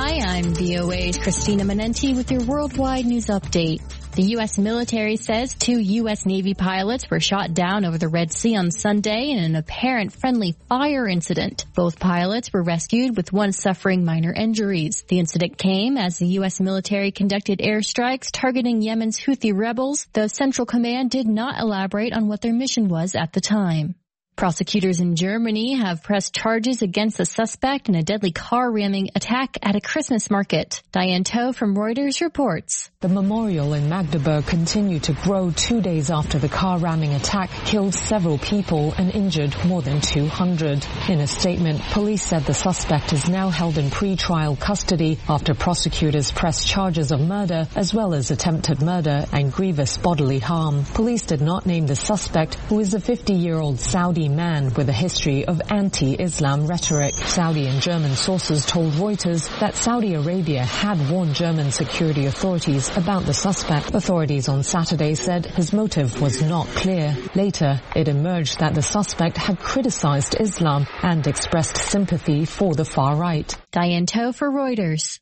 Hi, I'm VOA's Christina Manenti with your worldwide news update. The U.S. military says 2 U.S. Navy pilots were shot down over the Red Sea on Sunday in an apparent friendly fire incident. Both pilots were rescued with one suffering minor injuries. The incident came as the U.S. military conducted airstrikes targeting Yemen's Houthi rebels, though Central Command did not elaborate on what their mission was at the time. Prosecutors in Germany have pressed charges against a suspect in a deadly car ramming attack at a Christmas market. Diane Toh from Reuters reports. The memorial in Magdeburg continued to grow 2 days after the car ramming attack killed several people and injured more than 200. In a statement, police said the suspect is now held in pre-trial custody after prosecutors pressed charges of murder as well as attempted murder and grievous bodily harm. Police did not name the suspect, who is a 50-year-old Saudi man with a history of anti-Islam rhetoric. Saudi and German sources told Reuters that Saudi Arabia had warned German security authorities about the suspect. Authorities on Saturday said his motive was not clear. Later, it emerged that the suspect had criticized Islam and expressed sympathy for the far right. Diane Toh for Reuters.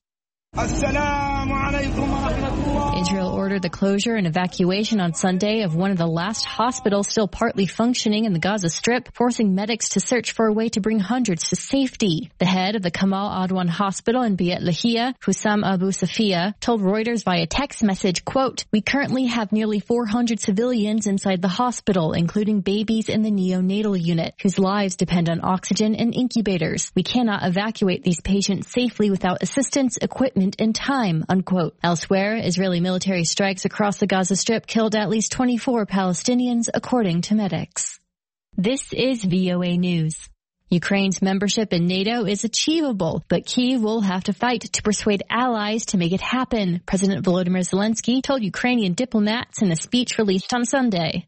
Israel ordered the closure and evacuation on Sunday of one of the last hospitals still partly functioning in the Gaza Strip, forcing medics to search for a way to bring hundreds to safety. The head of the Kamal Adwan Hospital in Beit Lahia, Hussam Abu Safia, told Reuters via text message, quote, "We currently have nearly 400 civilians inside the hospital, including babies in the neonatal unit, whose lives depend on oxygen and incubators. We cannot evacuate these patients safely without assistance, equipment, and time," unquote. Elsewhere, Israeli military strikes across the Gaza Strip killed at least 24 Palestinians, according to medics. This is VOA News. Ukraine's membership in NATO is achievable, but Kyiv will have to fight to persuade allies to make it happen, President Volodymyr Zelensky told Ukrainian diplomats in a speech released on Sunday.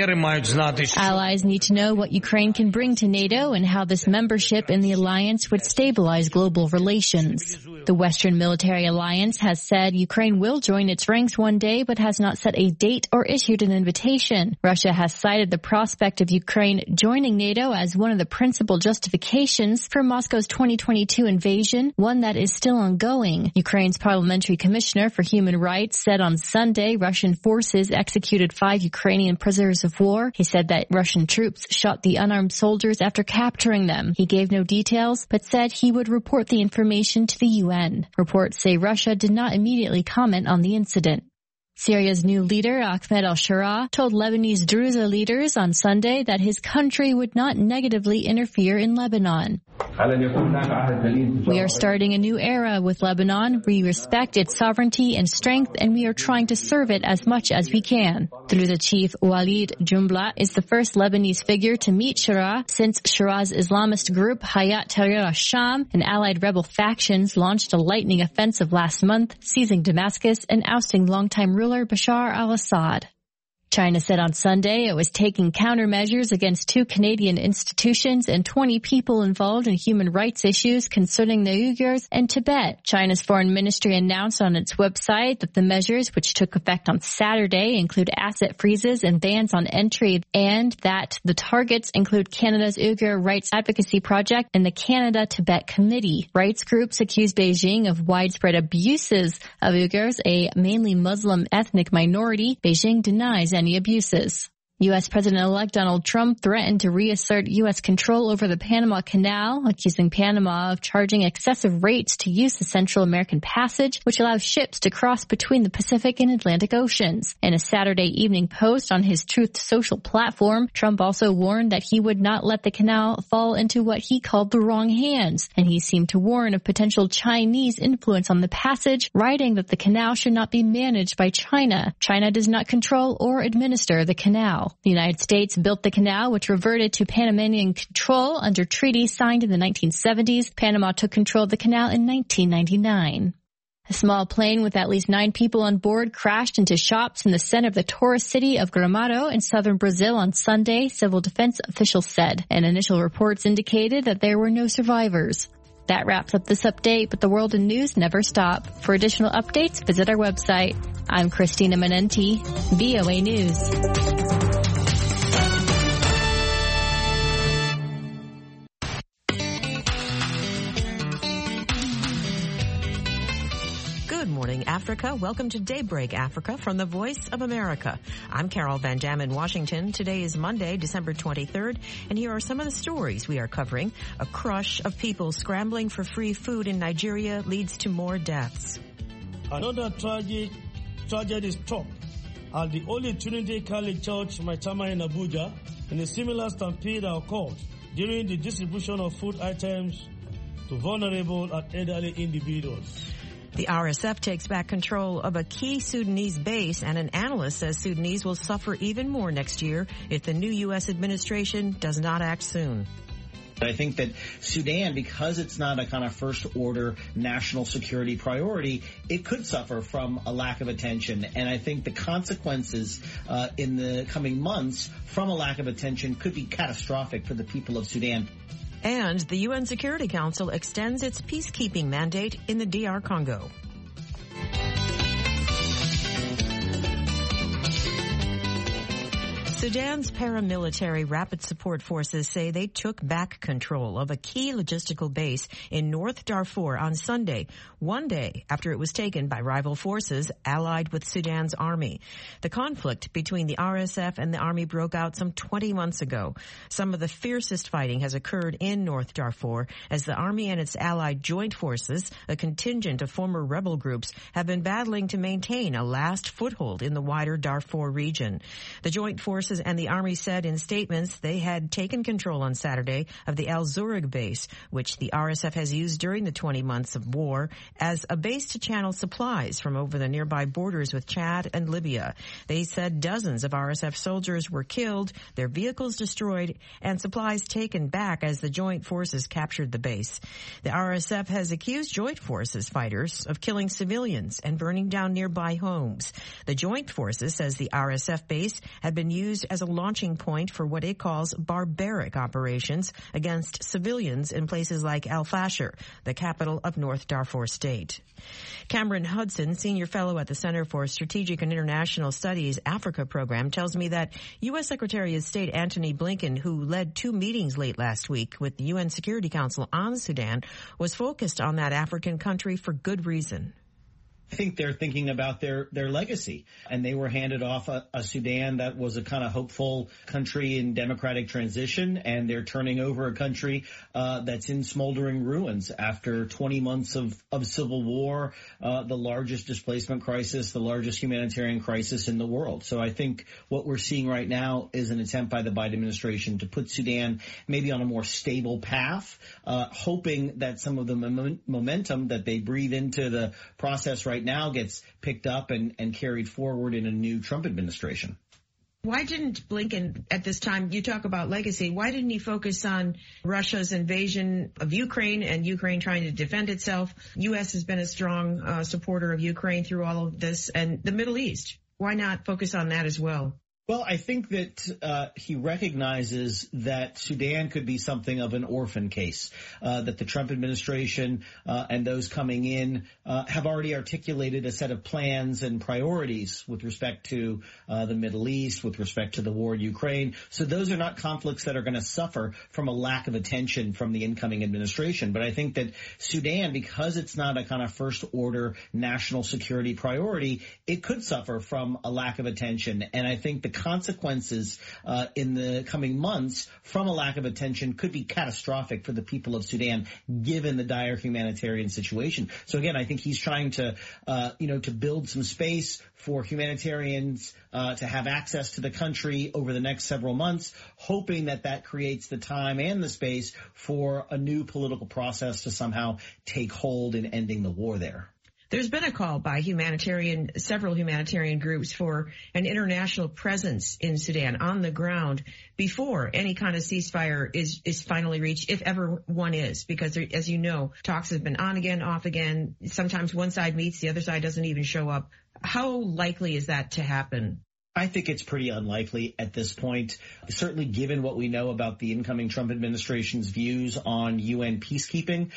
Allies need to know what Ukraine can bring to NATO and how this membership in the alliance would stabilize global relations. The Western Military Alliance has said Ukraine will join its ranks one day, but has not set a date or issued an invitation. Russia has cited the prospect of Ukraine joining NATO as one of the principal justifications for Moscow's 2022 invasion, one that is still ongoing. Ukraine's Parliamentary Commissioner for Human Rights said on Sunday Russian forces executed 5 Ukrainian prisoners of war. He said that Russian troops shot the unarmed soldiers after capturing them. He gave no details, but said he would report the information to the UN. Reports say Russia did not immediately comment on the incident. Syria's new leader, Ahmed al-Shara, told Lebanese Druze leaders on Sunday that his country would not negatively interfere in Lebanon. "We are starting a new era with Lebanon. We respect its sovereignty and strength, and we are trying to serve it as much as we can." Druze chief Walid Jumbla is the first Lebanese figure to meet Shara since Shara's Islamist group Hayat Tahrir al-Sham and allied rebel factions launched a lightning offensive last month, seizing Damascus and ousting longtime ruler Bashar al-Assad. China said on Sunday it was taking countermeasures against 2 Canadian institutions and 20 people involved in human rights issues concerning the Uyghurs and Tibet. China's foreign ministry announced on its website that the measures, which took effect on Saturday, include asset freezes and bans on entry, and that the targets include Canada's Uyghur Rights Advocacy Project and the Canada-Tibet Committee. Rights groups accuse Beijing of widespread abuses of Uyghurs, a mainly Muslim ethnic minority. Beijing denies any abuses. U.S. President-elect Donald Trump threatened to reassert U.S. control over the Panama Canal, accusing Panama of charging excessive rates to use the Central American Passage, which allows ships to cross between the Pacific and Atlantic Oceans. In a Saturday evening post on his Truth Social platform, Trump also warned that he would not let the canal fall into what he called the wrong hands, and he seemed to warn of potential Chinese influence on the passage, writing that the canal should not be managed by China. China does not control or administer the canal. The United States built the canal, which reverted to Panamanian control under treaties signed in the 1970s. Panama took control of the canal in 1999. A small plane with at least 9 people on board crashed into shops in the center of the tourist city of Gramado in southern Brazil on Sunday, civil defense officials said, and initial reports indicated that there were no survivors. That wraps up this update, but the world in news never stop. For additional updates, visit our website. I'm Christina Manenti, VOA News. Africa. Welcome to Daybreak Africa from the Voice of America. I'm Carol Van Dam in Washington. Today is Monday, December 23rd, and here are some of the stories we are covering. A crush of people scrambling for free food in Nigeria leads to more deaths. Another tragedy struck at the Holy Trinity Catholic Church, Maitama in Abuja, in a similar stampede occurred during the distribution of food items to vulnerable and elderly individuals. The RSF takes back control of a key Sudanese base, and an analyst says Sudanese will suffer even more next year if the new U.S. administration does not act soon. I think that Sudan, because it's not a kind of first-order national security priority, it could suffer from a lack of attention. And I think the consequences in the coming months from a lack of attention could be catastrophic for the people of Sudan. And the UN Security Council extends its peacekeeping mandate in the DR Congo. Sudan's paramilitary rapid support forces say they took back control of a key logistical base in North Darfur on Sunday, one day after it was taken by rival forces allied with Sudan's army. The conflict between the RSF and the army broke out some 20 months ago. Some of the fiercest fighting has occurred in North Darfur as the army and its allied joint forces, a contingent of former rebel groups, have been battling to maintain a last foothold in the wider Darfur region. The joint forces and the army said in statements they had taken control on Saturday of the Al Zurg base, which the RSF has used during the 20 months of war as a base to channel supplies from over the nearby borders with Chad and Libya. They said dozens of RSF soldiers were killed, their vehicles destroyed, and supplies taken back as the joint forces captured the base. The RSF has accused joint forces fighters of killing civilians and burning down nearby homes. The joint forces says the RSF base had been used as a launching point for what it calls barbaric operations against civilians in places like Al Fasher, the capital of North Darfur State. Cameron Hudson, senior fellow at the Center for Strategic and International Studies Africa program, tells me that U.S. Secretary of State Antony Blinken, who led two meetings late last week with the UN Security Council on Sudan, was focused on that African country for good reason. I think they're thinking about their legacy, and they were handed off a Sudan that was a kind of hopeful country in democratic transition, and they're turning over a country that's in smoldering ruins after 20 months of civil war, the largest displacement crisis, the largest humanitarian crisis in the world. So I think what we're seeing right now is an attempt by the Biden administration to put Sudan maybe on a more stable path, hoping that some of the momentum that they breathe into the process right now gets picked up and carried forward in a new Trump administration. Why didn't Blinken at this time, you talk about legacy, why didn't he focus on Russia's invasion of Ukraine and Ukraine trying to defend itself? U.S. has been a strong supporter of Ukraine through all of this, and the Middle East. Why not focus on that as well? Well, I think that he recognizes that Sudan could be something of an orphan case, that the Trump administration and those coming in have already articulated a set of plans and priorities with respect to the Middle East, with respect to the war in Ukraine. So those are not conflicts that are going to suffer from a lack of attention from the incoming administration. But I think that Sudan, because it's not a kind of first-order national security priority, it could suffer from a lack of attention. And I think the consequences in the coming months from a lack of attention could be catastrophic for the people of Sudan, given the dire humanitarian situation. So again, I think he's trying to, to build some space for humanitarians to have access to the country over the next several months, hoping that that creates the time and the space for a new political process to somehow take hold in ending the war there. There's been a call by several humanitarian groups for an international presence in Sudan on the ground before any kind of ceasefire is finally reached, if ever one is, because there, as you know, talks have been on again, off again. Sometimes one side meets, the other side doesn't even show up. How likely is that to happen? I think it's pretty unlikely at this point, certainly given what we know about the incoming Trump administration's views on UN peacekeeping.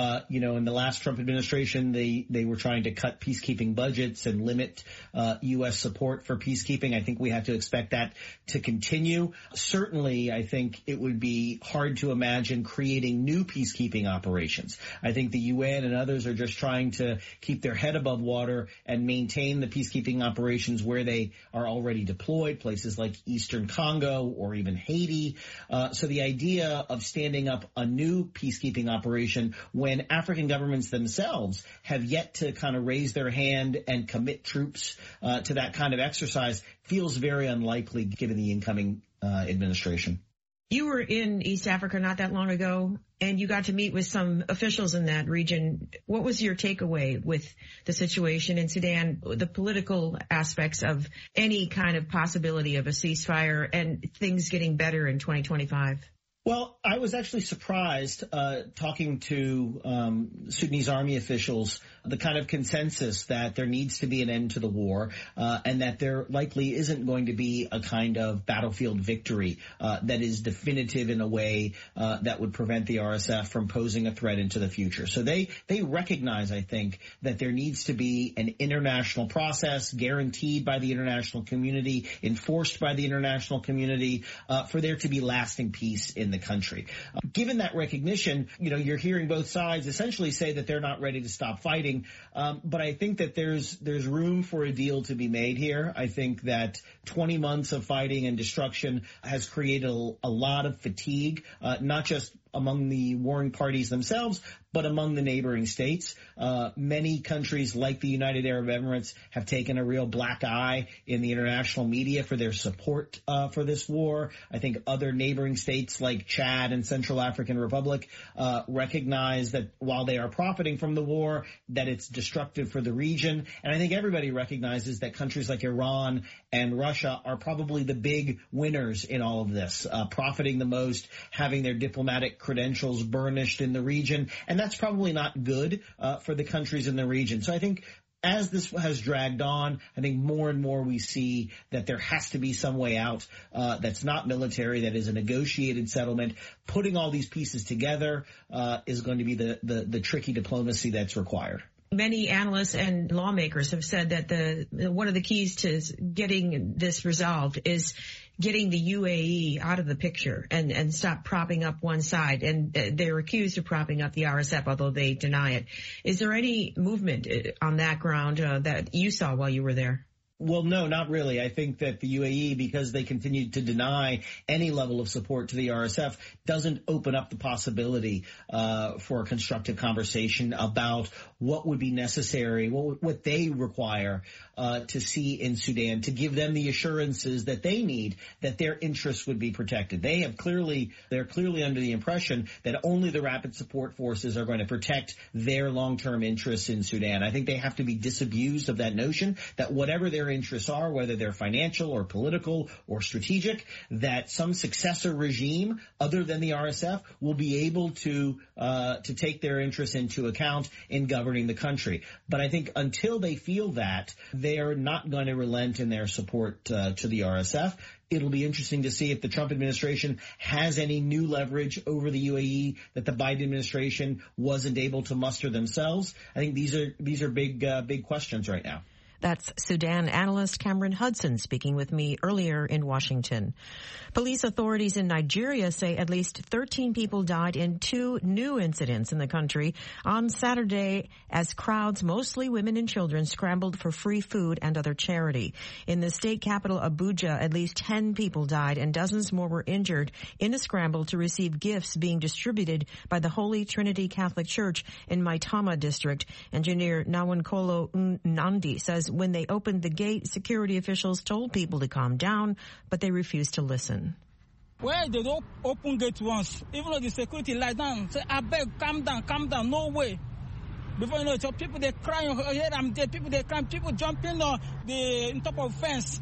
In the last Trump administration, they were trying to cut peacekeeping budgets and limit U.S. support for peacekeeping. I think we have to expect that to continue. Certainly, I think it would be hard to imagine creating new peacekeeping operations. I think the UN and others are just trying to keep their head above water and maintain the peacekeeping operations where they are already deployed, places like Eastern Congo or even Haiti. So the idea of standing up a new peacekeeping operation when African governments themselves have yet to kind of raise their hand and commit troops to that kind of exercise feels very unlikely given the incoming administration. You were in East Africa not that long ago, and you got to meet with some officials in that region. What was your takeaway with the situation in Sudan, the political aspects of any kind of possibility of a ceasefire and things getting better in 2025? Well, I was actually surprised talking to Sudanese army officials, the kind of consensus that there needs to be an end to the war and that there likely isn't going to be a kind of battlefield victory that is definitive in a way that would prevent the RSF from posing a threat into the future. So they recognize, I think, that there needs to be an international process guaranteed by the international community, enforced by the international community for there to be lasting peace in the country. Given that recognition, you're hearing both sides essentially say that they're not ready to stop fighting. But I think that there's room for a deal to be made here. I think that 20 months of fighting and destruction has created a lot of fatigue, not just among the warring parties themselves, but among the neighboring states. Many countries like the United Arab Emirates have taken a real black eye in the international media for their support for this war. I think other neighboring states like Chad and Central African Republic recognize that while they are profiting from the war, that it's destructive for the region. And I think everybody recognizes that countries like Iran and Russia are probably the big winners in all of this, profiting the most, having their diplomatic credentials burnished in the region. And that's probably not good for the countries in the region. So I think as this has dragged on, I think more and more we see that there has to be some way out that's not military, that is a negotiated settlement. Putting all these pieces together is going to be the tricky diplomacy that's required. Many analysts and lawmakers have said that one of the keys to getting this resolved is getting the UAE out of the picture and stop propping up one side. And they're accused of propping up the RSF, although they deny it. Is there any movement on that ground that you saw while you were there? Well, no, not really. I think that the UAE, because they continued to deny any level of support to the RSF, doesn't open up the possibility for a constructive conversation about what would be necessary, what they require to see in Sudan to give them the assurances that they need that their interests would be protected. They're clearly under the impression that only the rapid support forces are going to protect their long-term interests in Sudan. I think they have to be disabused of that notion that whatever their interests are, whether they're financial or political or strategic, that some successor regime other than the RSF will be able to take their interests into account in governing the country. But I think until they feel that, they're not going to relent in their support to the RSF. It'll be interesting to see if the Trump administration has any new leverage over the UAE that the Biden administration wasn't able to muster themselves. I think these are big questions right now. That's Sudan analyst Cameron Hudson speaking with me earlier in Washington. Police authorities in Nigeria say at least 13 people died in 2 new incidents in the country on Saturday as crowds, mostly women and children, scrambled for free food and other charity. In the state capital, Abuja, at least 10 people died and dozens more were injured in a scramble to receive gifts being distributed by the Holy Trinity Catholic Church in Maitama district. Engineer Nawankolo Nandi says when they opened the gate, security officials told people to calm down, but they refused to listen. Well, they don't open gate once. Even though the security lie down, say, I beg, calm down, no way. Before you know it, people they crying, here I'm dead, people they crying, people jumping on top of fence.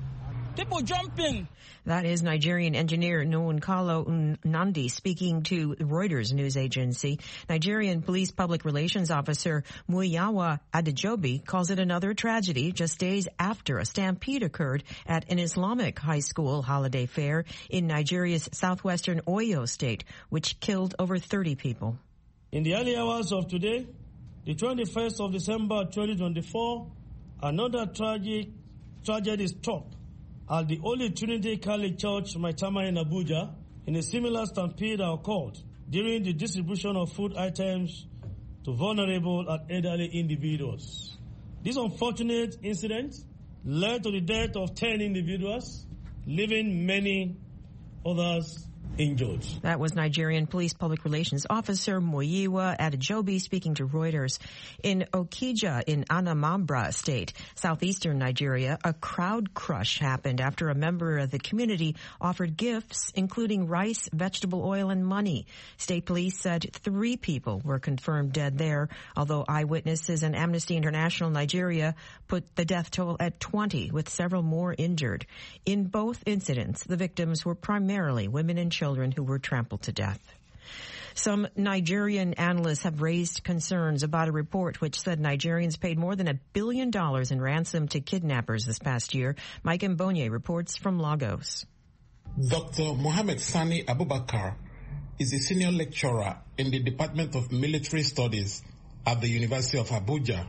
People jumping. That is Nigerian engineer Nwankalo Nnamdi speaking to Reuters news agency. Nigerian police public relations officer Muyiwa Adejobi calls it another tragedy just days after a stampede occurred at an Islamic high school holiday fair in Nigeria's southwestern Oyo state, which killed over 30 people. In the early hours of today, the 21st of December 2024, another tragedy struck at the Holy Trinity Catholic Church, Maitama in Abuja, in a similar stampede occurred during the distribution of food items to vulnerable and elderly individuals. This unfortunate incident led to the death of 10 individuals, leaving many others injured. That was Nigerian police public relations officer Muyiwa Adejobi speaking to Reuters. In Okija in Anambra State, southeastern Nigeria, a crowd crush happened after a member of the community offered gifts, including rice, vegetable oil, and money. State police said 3 people were confirmed dead there, although eyewitnesses and Amnesty International Nigeria put the death toll at 20, with several more injured. In both incidents, the victims were primarily women and children who were trampled to death. Some Nigerian analysts have raised concerns about a report which said Nigerians paid more than $1 billion in ransom to kidnappers this past year. Mike Mbonye reports from Lagos. Dr. Mohammed Sani Abubakar is a senior lecturer in the Department of Military Studies at the University of Abuja.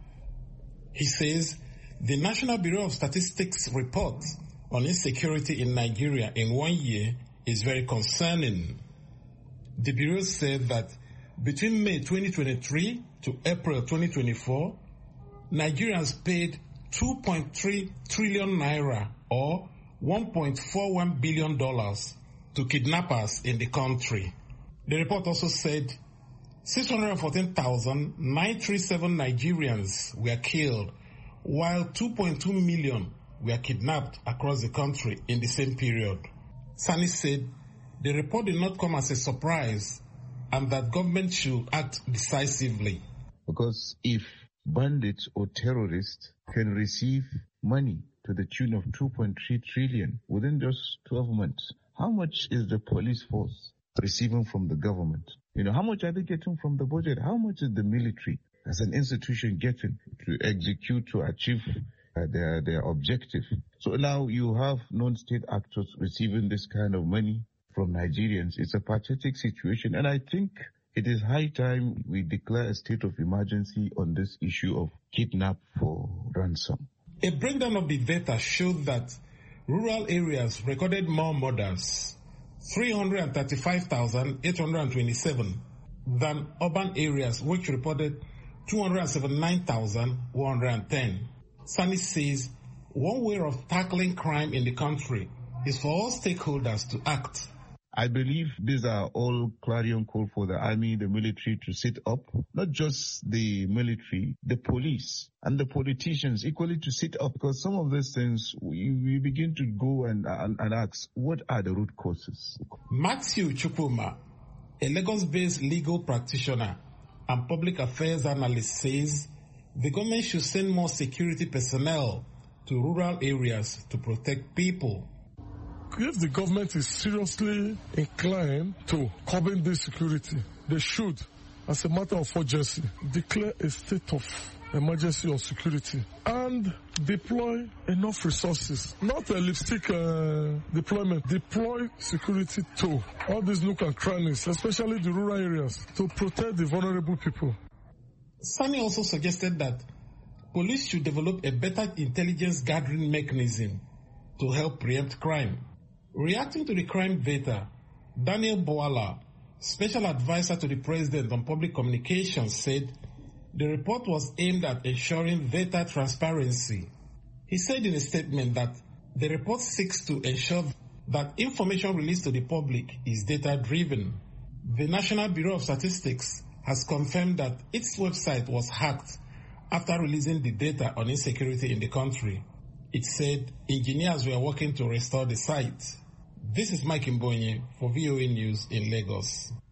He says the National Bureau of Statistics report on insecurity in Nigeria in 1 year is very concerning. The Bureau said that between May 2023 to April 2024, Nigerians paid 2.3 trillion naira or $1.41 billion to kidnappers in the country. The report also said 614,937 Nigerians were killed, while 2.2 million were kidnapped across the country in the same period. Sani said the report did not come as a surprise and that government should act decisively. Because if bandits or terrorists can receive money to the tune of 2.3 trillion within just 12 months, how much is the police force receiving from the government? How much are they getting from the budget? How much is the military as an institution getting to execute, to achieve their objective? So now you have non-state actors receiving this kind of money from Nigerians. It's a pathetic situation, and I think it is high time we declare a state of emergency on this issue of kidnap for ransom. A breakdown of the data showed that rural areas recorded more murders, 335,827, than urban areas, which reported 279,110. Sani says one way of tackling crime in the country is for all stakeholders to act. I believe these are all clarion call for the army, the military to sit up, not just the military, the police and the politicians equally to sit up, because some of these things we begin to go and ask, what are the root causes? Matthew Chukwuma, a Lagos-based legal practitioner and public affairs analyst, says the government should send more security personnel to rural areas to protect people. If the government is seriously inclined to curbing this security, they should, as a matter of urgency, declare a state of emergency on security and deploy enough resources. Not a lipstick deployment. Deploy security to all these nook and crannies, especially the rural areas, to protect the vulnerable people. Sani also suggested that police should develop a better intelligence gathering mechanism to help preempt crime. Reacting to the crime data, Daniel Bwala, special advisor to the president on public communications, said the report was aimed at ensuring data transparency. He said in a statement that the report seeks to ensure that information released to the public is data-driven. The National Bureau of Statistics has confirmed that its website was hacked after releasing the data on insecurity in the country. It said engineers were working to restore the site. This is Mike Mbonye for VOA News in Lagos.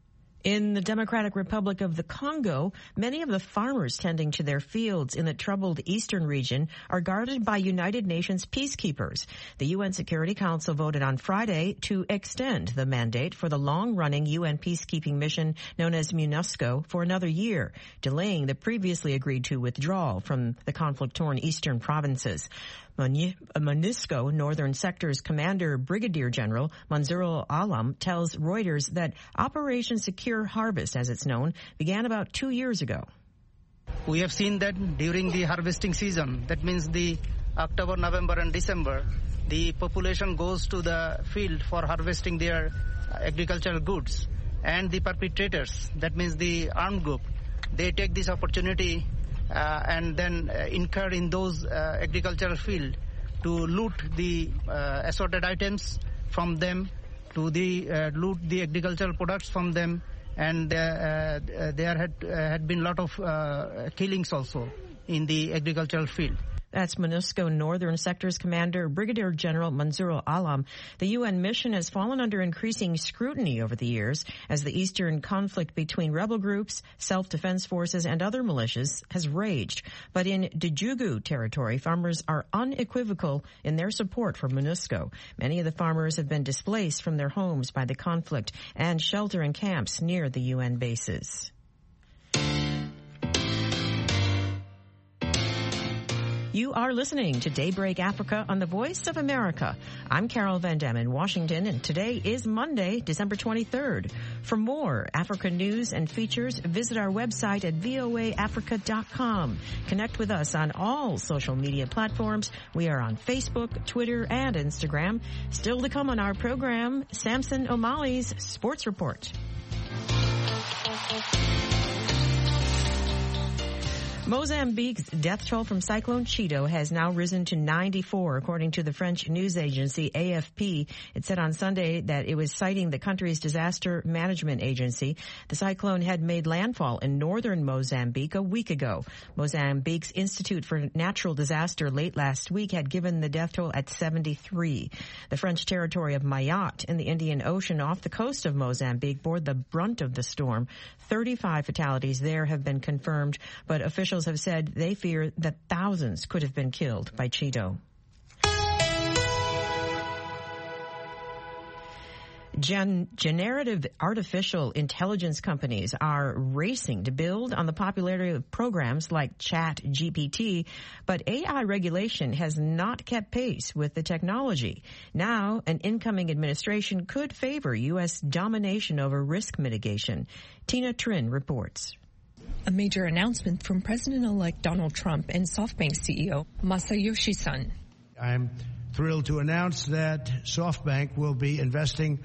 In the Democratic Republic of the Congo, many of the farmers tending to their fields in the troubled eastern region are guarded by United Nations peacekeepers. The UN Security Council voted on Friday to extend the mandate for the long-running UN peacekeeping mission known as MONUSCO for another year, delaying the previously agreed-to withdrawal from the conflict-torn eastern provinces. MONUSCO Northern Sector's Commander Brigadier General Mansour Alam tells Reuters that Operation Secure Harvest, as it's known, began about 2 years ago. We have seen that during the harvesting season, that means the October, November and December, the population goes to the field for harvesting their agricultural goods. And the perpetrators, that means the armed group, they take this opportunity and then incur in those agricultural field to loot the assorted items from them, to loot the agricultural products from them, and there had been a lot of killings also in the agricultural field. That's MONUSCO Northern Sector's Commander Brigadier General Mansour Alam. The UN mission has fallen under increasing scrutiny over the years as the eastern conflict between rebel groups, self-defense forces, and other militias has raged. But in Djugu territory, farmers are unequivocal in their support for MONUSCO. Many of the farmers have been displaced from their homes by the conflict and shelter in camps near the UN bases. You are listening to Daybreak Africa on the Voice of America. I'm Carol Van Dam in Washington, and today is Monday, December 23rd. For more Africa news and features, visit our website at voaafrica.com. Connect with us on all social media platforms. We are on Facebook, Twitter, and Instagram. Still to come on our program, Samson O'Malley's Sports Report. Mozambique's death toll from Cyclone Chido has now risen to 94, according to the French news agency AFP. It said on Sunday that it was citing the country's disaster management agency. The cyclone had made landfall in northern Mozambique a week ago. Mozambique's Institute for Natural Disaster late last week had given the death toll at 73. The French territory of Mayotte in the Indian Ocean off the coast of Mozambique bore the brunt of the storm. 35 fatalities there have been confirmed, but officials have said they fear that thousands could have been killed by Chido. Generative artificial intelligence companies are racing to build on the popularity of programs like ChatGPT, but AI regulation has not kept pace with the technology. Now, an incoming administration could favor U.S. domination over risk mitigation. Tina Trin reports. A major announcement from President-elect Donald Trump and SoftBank CEO Masayoshi Son. I'm thrilled to announce that SoftBank will be investing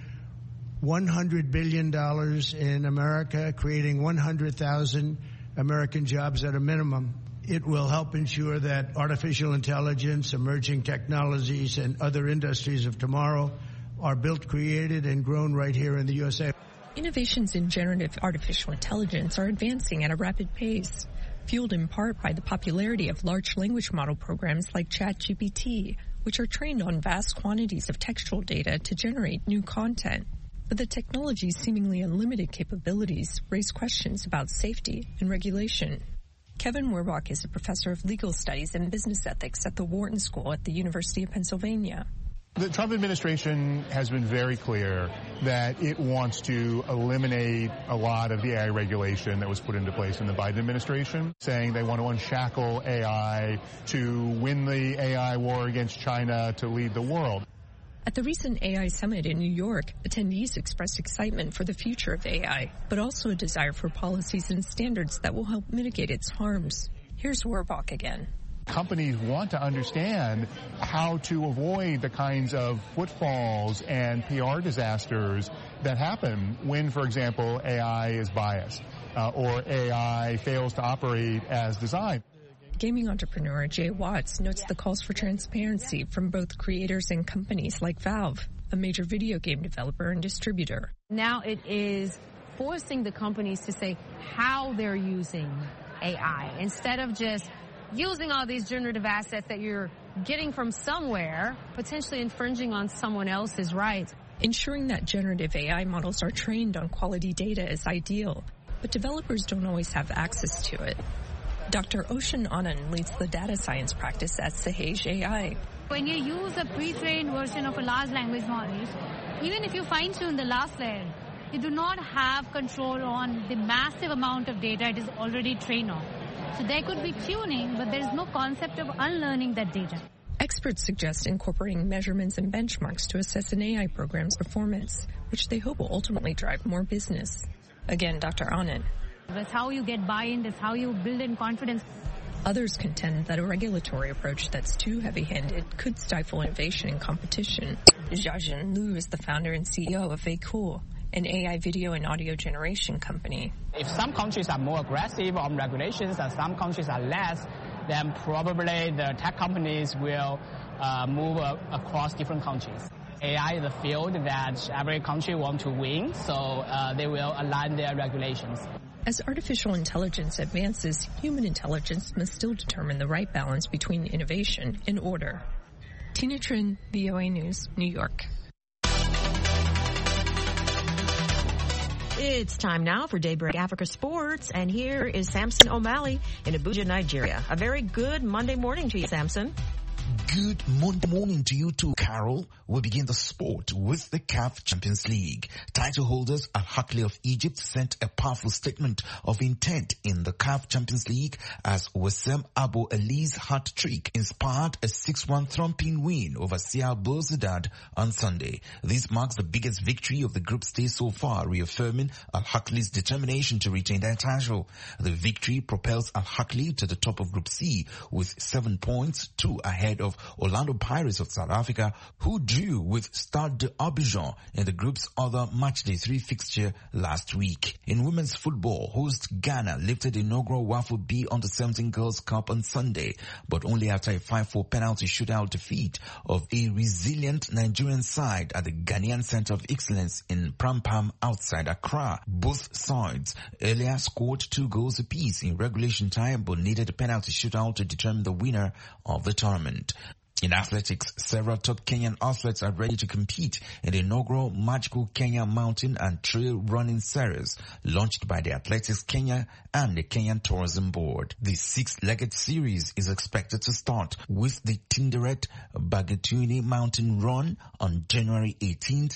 $100 billion in America, creating 100,000 American jobs at a minimum. It will help ensure that artificial intelligence, emerging technologies, and other industries of tomorrow are built, created, and grown right here in the USA. Innovations in generative artificial intelligence are advancing at a rapid pace, fueled in part by the popularity of large language model programs like ChatGPT, which are trained on vast quantities of textual data to generate new content. But the technology's seemingly unlimited capabilities raise questions about safety and regulation. Kevin Werbach is a professor of legal studies and business ethics at the Wharton School at the University of Pennsylvania. The Trump administration has been very clear that it wants to eliminate a lot of the AI regulation that was put into place in the Biden administration, saying they want to unshackle AI to win the AI war against China, to lead the world. At the recent AI summit in New York, attendees expressed excitement for the future of AI, but also a desire for policies and standards that will help mitigate its harms. Here's Werbach again. Companies want to understand how to avoid the kinds of footfalls and PR disasters that happen when, for example, AI is biased or AI fails to operate as designed. Gaming entrepreneur Jay Watts notes the calls for transparency from both creators and companies like Valve, a major video game developer and distributor. Now it is forcing the companies to say how they're using AI instead of just using all these generative assets that you're getting from somewhere, potentially infringing on someone else's rights. Ensuring that generative AI models are trained on quality data is ideal, but developers don't always have access to it. Dr. Ocean Anand leads the data science practice at Sahej AI. When you use a pre-trained version of a large language model, even if you fine-tune the last layer, you do not have control on the massive amount of data it is already trained on. So there could be tuning, but there is no concept of unlearning that data. Experts suggest incorporating measurements and benchmarks to assess an AI program's performance, which they hope will ultimately drive more business. Again, Dr. Anand. That's how you get buy-in, that's how you build in confidence. Others contend that a regulatory approach that's too heavy-handed could stifle innovation and competition. Jiajun Liu is the founder and CEO of Veicool, an AI video and audio generation company. If some countries are more aggressive on regulations and some countries are less, then probably the tech companies will move across different countries. AI is a field that every country wants to win, so they will align their regulations. As artificial intelligence advances, human intelligence must still determine the right balance between innovation and order. Tina Trin, VOA News, New York. It's time now for Daybreak Africa Sports, and here is Samson O'Malley in Abuja, Nigeria. A very good Monday morning to you, Samson. Good Monday morning to you too, Carol. We begin the sport with the CAF Champions League. Title holders Al Ahly of Egypt sent a powerful statement of intent in the CAF Champions League as Wissam Abu Ali's hat trick inspired a 6-1 thumping win over CR Belouizdad on Sunday. This marks the biggest victory of the group stage so far, reaffirming Al Ahly's determination to retain their title. The victory propels Al Ahly to the top of Group C with 7 points, 2 ahead of Orlando Pirates of South Africa, who drew with Stade d'Abidjan in the group's other matchday 3 fixture last week. In women's football, host Ghana lifted the inaugural WAFU B Under-17 Girls Cup on Sunday, but only after a 5-4 penalty shootout defeat of a resilient Nigerian side at the Ghanaian Center of Excellence in Prampam outside Accra. Both sides earlier scored 2 goals apiece in regulation time, but needed a penalty shootout to determine the winner of the tournament. In athletics, several top Kenyan athletes are ready to compete in the inaugural Magical Kenya Mountain and Trail Running Series launched by the Athletics Kenya and the Kenyan Tourism Board. The 6-legged series is expected to start with the Tinderet Bagatuni Mountain Run on January 18th,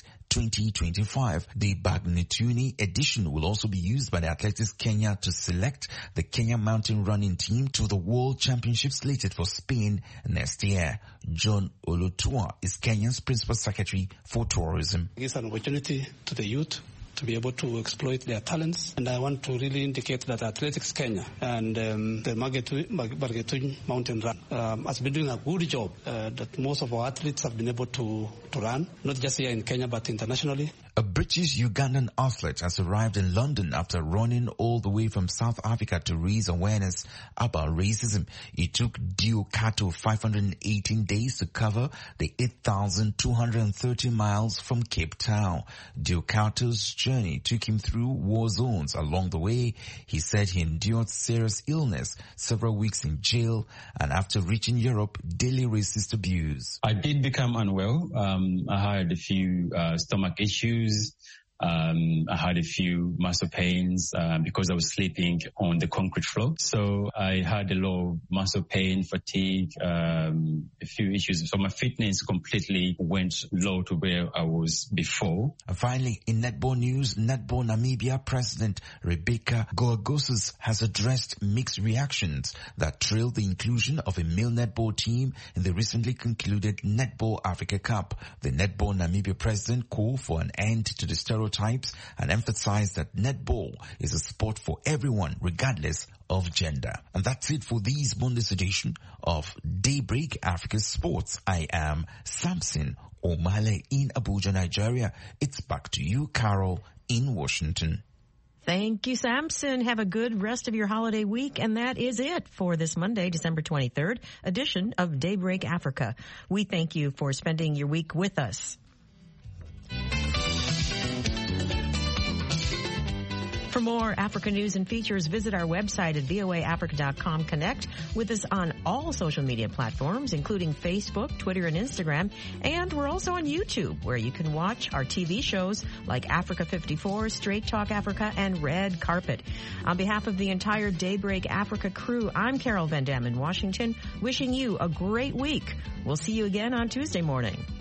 2025. The Bagnituni edition will also be used by the Athletics Kenya to select the Kenya mountain running team to the World Championship slated for Spain next year. John Olutua is Kenya's Principal Secretary for Tourism. It's an opportunity to the youth to be able to exploit their talents. And I want to really indicate that Athletics Kenya and the Bagatuni Mountain Run has been doing a good job, that most of our athletes have been able to run, not just here in Kenya, but internationally. A British-Ugandan athlete has arrived in London after running all the way from South Africa to raise awareness about racism. It took Dio Kato 518 days to cover the 8,230 miles from Cape Town. Dio Kato's journey took him through war zones along the way. He said he endured serious illness, several weeks in jail, and after reaching Europe, daily racist abuse. I did become unwell. I had a few stomach issues. I had a few muscle pains because I was sleeping on the concrete floor. So I had a lot of muscle pain, fatigue, a few issues. So my fitness completely went low to where I was before. And finally, in netball news, Netball Namibia President Rebecca Goagosis has addressed mixed reactions that trailed the inclusion of a male netball team in the recently concluded Netball Africa Cup. The Netball Namibia president called for an end to the stereotypes and emphasized that netball is a sport for everyone regardless of gender. And that's it for this Monday's edition of Daybreak Africa Sports. I am Samson O'Malley in Abuja, Nigeria. It's back to you, Carol, in Washington. Thank you, Samson. Have a good rest of your holiday week. And that is it for this Monday, December 23rd edition of Daybreak Africa. We thank you for spending your week with us. For more Africa news and features, visit our website at voaafrica.com. Connect with us on all social media platforms, including Facebook, Twitter, and Instagram. And we're also on YouTube, where you can watch our TV shows like Africa 54, Straight Talk Africa, and Red Carpet. On behalf of the entire Daybreak Africa crew, I'm Carol Van Dam in Washington, wishing you a great week. We'll see you again on Tuesday morning.